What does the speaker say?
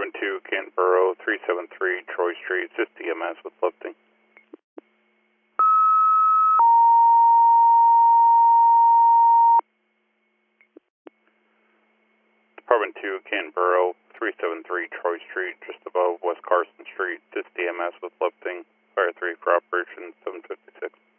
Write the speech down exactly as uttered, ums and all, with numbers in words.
Department two, Canton Borough, three seven three Troy Street, assist E M S with lifting. Department two, Canton Borough, three seven three Troy Street, just above West Carson Street, assist E M S with lifting. Fire three for operation seven fifty-six.